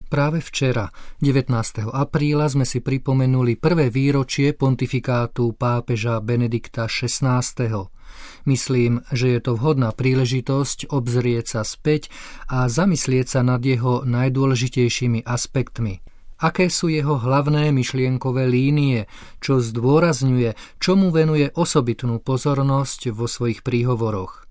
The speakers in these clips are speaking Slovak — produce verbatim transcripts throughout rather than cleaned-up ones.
Práve včera, devätnásteho apríla, sme si pripomenuli prvé výročie pontifikátu pápeža Benedikta šestnásteho. Myslím, že je to vhodná príležitosť obzrieť sa späť a zamyslieť sa nad jeho najdôležitejšími aspektmi. Aké sú jeho hlavné myšlienkové línie, čo zdôrazňuje, čomu venuje osobitnú pozornosť vo svojich príhovoroch.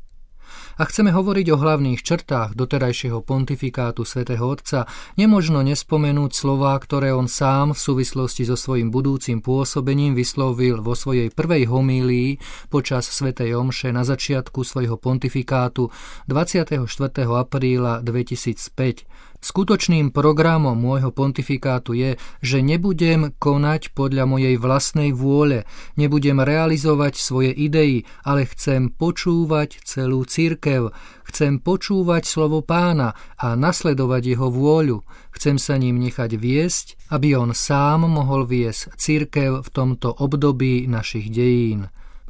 A chceme hovoriť o hlavných črtách doterajšieho pontifikátu svätého Otca, nemožno nespomenúť slová, ktoré on sám v súvislosti so svojím budúcim pôsobením vyslovil vo svojej prvej homílii počas svätej omše na začiatku svojho pontifikátu dvadsiateho štvrtého apríla dvetisícpäť. Skutočným programom môjho pontifikátu je, že nebudem konať podľa mojej vlastnej vôle, nebudem realizovať svoje idei, ale chcem počúvať celú cirkev, chcem počúvať slovo Pána a nasledovať jeho vôľu. Chcem sa ním nechať viesť, aby on sám mohol viesť cirkev v tomto období našich dejín.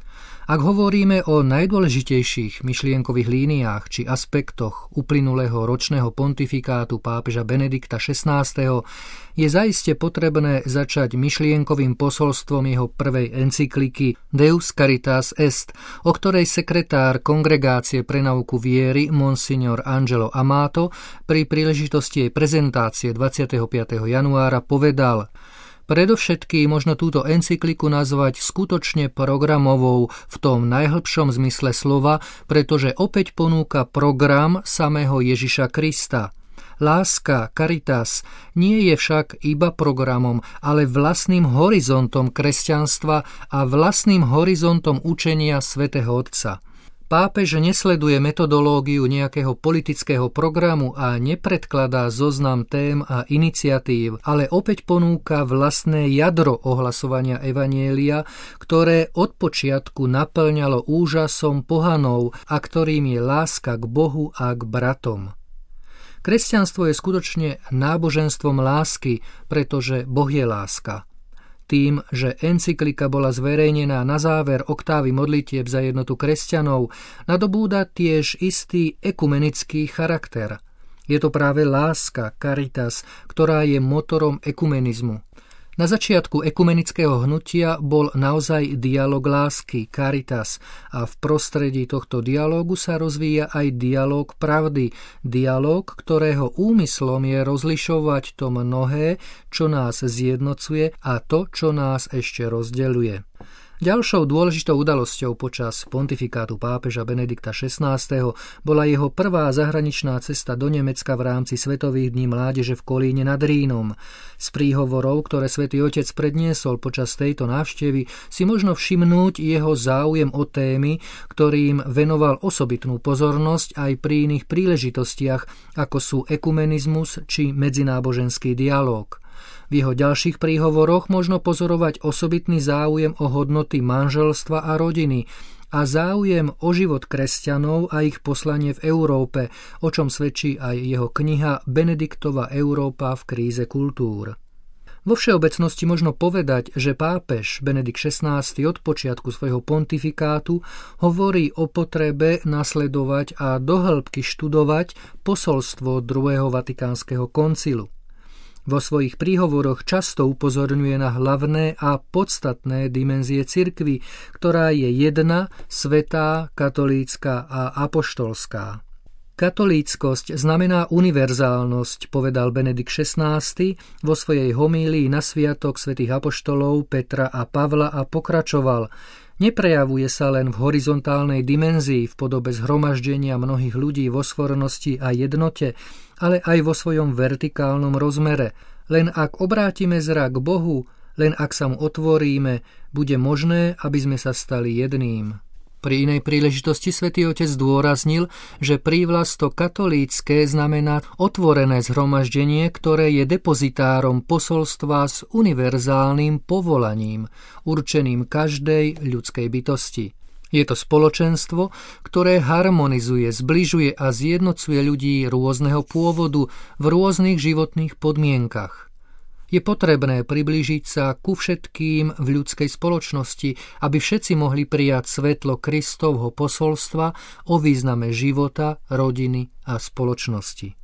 Ak hovoríme o najdôležitejších myšlienkových líniách či aspektoch uplynulého ročného pontifikátu pápeža Benedikta šestnásteho, je zaiste potrebné začať myšlienkovým posolstvom jeho prvej encykliky Deus Caritas Est, o ktorej sekretár Kongregácie pre nauku viery Monsignor Angelo Amato pri príležitosti jej prezentácie dvadsiateho piateho januára povedal: Predovšetkým možno túto encykliku nazvať skutočne programovou v tom najhlbšom zmysle slova, pretože opäť ponúka program samého Ježiša Krista. Láska, caritas, nie je však iba programom, ale vlastným horizontom kresťanstva a vlastným horizontom učenia svätého Otca. Pápež nesleduje metodológiu nejakého politického programu a nepredkladá zoznam tém a iniciatív, ale opäť ponúka vlastné jadro ohlasovania evanjelia, ktoré od počiatku naplňalo úžasom pohanov a ktorým je láska k Bohu a k bratom. Kresťanstvo je skutočne náboženstvom lásky, pretože Boh je láska. Tým, že encyklika bola zverejnená na záver oktávy modlitieb za jednotu kresťanov, nadobúda tiež istý ekumenický charakter. Je to práve láska, caritas, ktorá je motorom ekumenizmu. Na začiatku ekumenického hnutia bol naozaj dialog lásky, caritas, a v prostredí tohto dialógu sa rozvíja aj dialóg pravdy, dialóg, ktorého úmyslom je rozlišovať to mnohé, čo nás zjednocuje, a to, čo nás ešte rozdeľuje. Ďalšou dôležitou udalosťou počas pontifikátu pápeža Benedikta šestnásteho bola jeho prvá zahraničná cesta do Nemecka v rámci Svetových dní mládeže v Kolíne nad Rínom. Z príhovorov, ktoré Svätý Otec predniesol počas tejto návštevy, si možno všimnúť jeho záujem o témy, ktorým venoval osobitnú pozornosť aj pri iných príležitostiach, ako sú ekumenizmus či medzináboženský dialóg. V jeho ďalších príhovoroch možno pozorovať osobitný záujem o hodnoty manželstva a rodiny a záujem o život kresťanov a ich poslanie v Európe, o čom svedčí aj jeho kniha Benediktova Európa v kríze kultúr. Vo všeobecnosti možno povedať, že pápež Benedikt šestnásty od počiatku svojho pontifikátu hovorí o potrebe nasledovať a do hĺbky študovať posolstvo druhého vatikánskeho koncilu. Vo svojich príhovoroch často upozorňuje na hlavné a podstatné dimenzie cirkvi, ktorá je jedna, svätá, katolícka a apoštolská. Katolíckosť znamená univerzálnosť, povedal Benedikt šestnásty vo svojej homílii na sviatok svätých apoštolov Petra a Pavla a pokračoval: Neprejavuje sa len v horizontálnej dimenzii v podobe zhromaždenia mnohých ľudí vo svornosti a jednote, ale aj vo svojom vertikálnom rozmere. Len ak obrátime zrak k Bohu, len ak sa mu otvoríme, bude možné, aby sme sa stali jedným. Pri inej príležitosti Svätý Otec zdôraznil, že prívlastok katolícke znamená otvorené zhromaždenie, ktoré je depozitárom posolstva s univerzálnym povolaním, určeným každej ľudskej bytosti. Je to spoločenstvo, ktoré harmonizuje, zbližuje a zjednocuje ľudí rôzneho pôvodu v rôznych životných podmienkach. Je potrebné priblížiť sa ku všetkým v ľudskej spoločnosti, aby všetci mohli prijať svetlo Kristovho posolstva o význame života, rodiny a spoločnosti.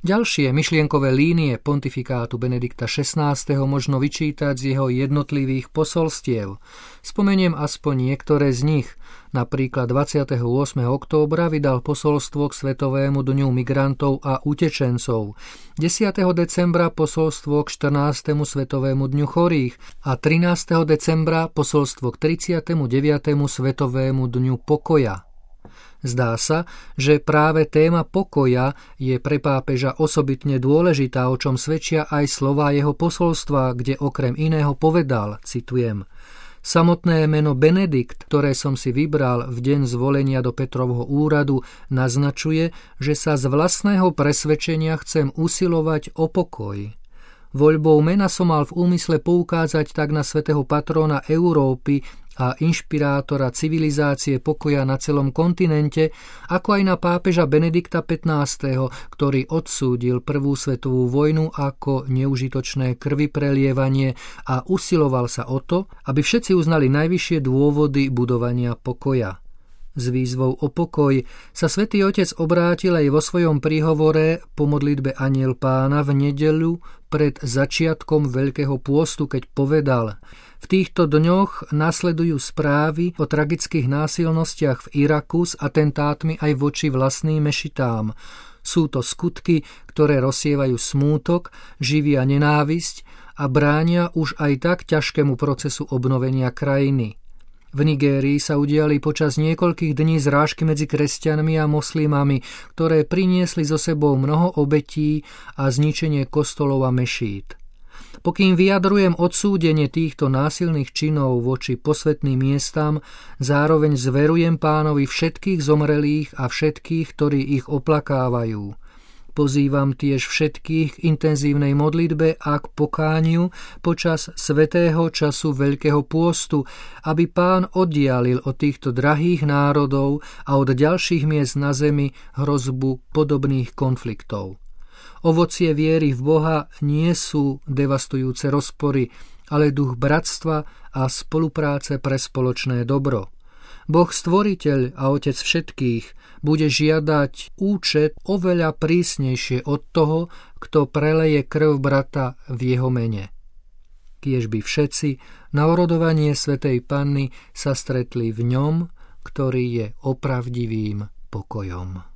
Ďalšie myšlienkové línie pontifikátu Benedikta šestnásteho možno vyčítať z jeho jednotlivých posolstiev. Spomeniem aspoň niektoré z nich. Napríklad dvadsiateho ôsmeho októbra vydal posolstvo k Svetovému dňu migrantov a utečencov, desiateho decembra posolstvo k štrnástemu Svetovému dňu chorých a trinásteho decembra posolstvo k tridsiatemu deviatemu Svetovému dňu pokoja. Zdá sa, že práve téma pokoja je pre pápeža osobitne dôležitá, o čom svedčia aj slová jeho posolstva, kde okrem iného povedal, citujem: Samotné meno Benedikt, ktoré som si vybral v deň zvolenia do Petrovho úradu, naznačuje, že sa z vlastného presvedčenia chcem usilovať o pokoj. Voľbou mena som mal v úmysle poukázať tak na svätého patróna Európy a inšpirátora civilizácie pokoja na celom kontinente, ako aj na pápeža Benedikta pätnásteho, ktorý odsúdil prvú svetovú vojnu ako neužitočné krviprelievanie a usiloval sa o to, aby všetci uznali najvyššie dôvody budovania pokoja. S výzvou o pokoj sa Svätý Otec obrátil aj vo svojom príhovore po modlitbe Anjel Pána v nedeľu pred začiatkom Veľkého pôstu, keď povedal: V týchto dňoch nasledujú správy o tragických násilnostiach v Iraku s atentátmi aj voči vlastným mešitám. Sú to skutky, ktoré rozsievajú smútok, živia nenávisť a bránia už aj tak ťažkému procesu obnovenia krajiny. V Nigérii sa udiali počas niekoľkých dní zrážky medzi kresťanmi a moslimami, ktoré priniesli so sebou mnoho obetí a zničenie kostolov a mešít. Pokým vyjadrujem odsúdenie týchto násilných činov voči posvätným miestam, zároveň zverujem Pánovi všetkých zomrelých a všetkých, ktorí ich oplakávajú. Pozývam tiež všetkých k intenzívnej modlitbe a k pokániu počas svätého času Veľkého pôstu, aby Pán oddialil od týchto drahých národov a od ďalších miest na zemi hrozbu podobných konfliktov. Ovocie viery v Boha nie sú devastujúce rozpory, ale duch bratstva a spolupráce pre spoločné dobro. Boh Stvoriteľ a Otec všetkých bude žiadať účet oveľa prísnejšie od toho, kto preleje krv brata v jeho mene. Kiež by všetci na orodovanie Svätej Panny sa stretli v ňom, ktorý je opravdivým pokojom.